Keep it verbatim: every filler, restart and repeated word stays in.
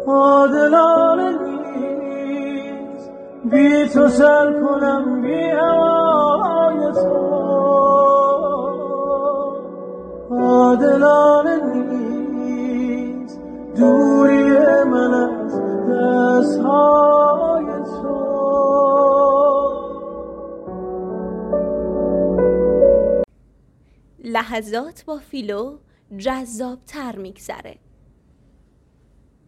عادلانه نیست بی تو سر کنم بی هوای تو عادلانه نیست دوری من از دستهای تو. لحظات با فیلو جذاب تر میگذره.